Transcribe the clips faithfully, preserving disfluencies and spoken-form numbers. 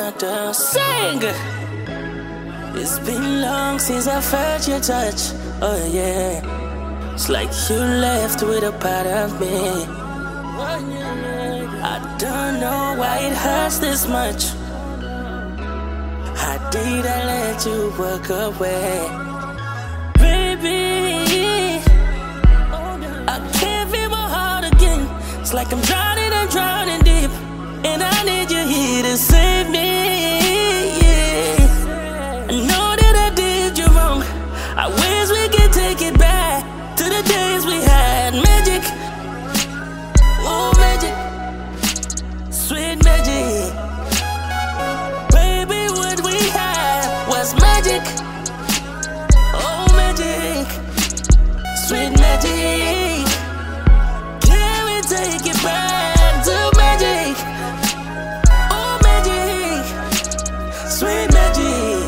matter. Sing! It's been long since I felt your touch. Oh yeah. It's like you left with a part of me. I don't know why it hurts this much. How did I let you walk away? Baby, I can't feel my heart again. It's like I'm drowning and drowning deep, and I need you here to save me. Yeah. I know that I did you wrong. I wish we could take it back to the days we had magic. Oh, magic, sweet magic. Baby, what we had was magic. Oh, magic, sweet magic. Can we take it back to magic? Oh, magic, sweet magic.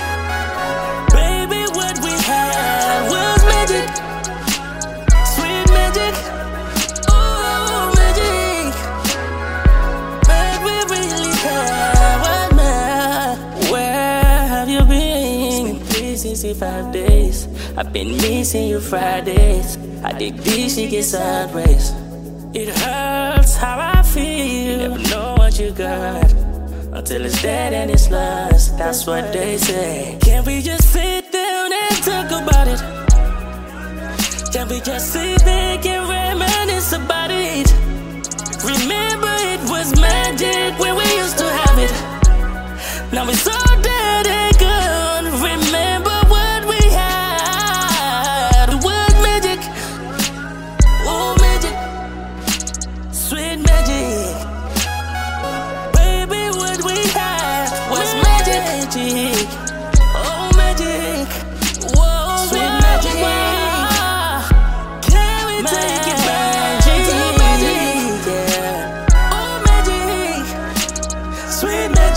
Baby, what we had was magic. Sweet magic. Oh, magic. Baby, we really had what magic. Where have you been? It's been sixty-five days. I've been missing you Fridays. I did this, she gets sideways. It hurts how I feel. Never know what you got until it's dead and it's lost. That's what they say. Can we just sit down and talk about it? Can we just sit there and reminisce about it? Remember it was magic when we used to have it. Now it's all dead and gone. Remember what we had. It was magic. Oh, magic, sweet magic. Baby, what we had was magic. Oh, magic. Whoa, sweet magic. Can we take it back to magic? Yeah. Oh, magic, sweet magic.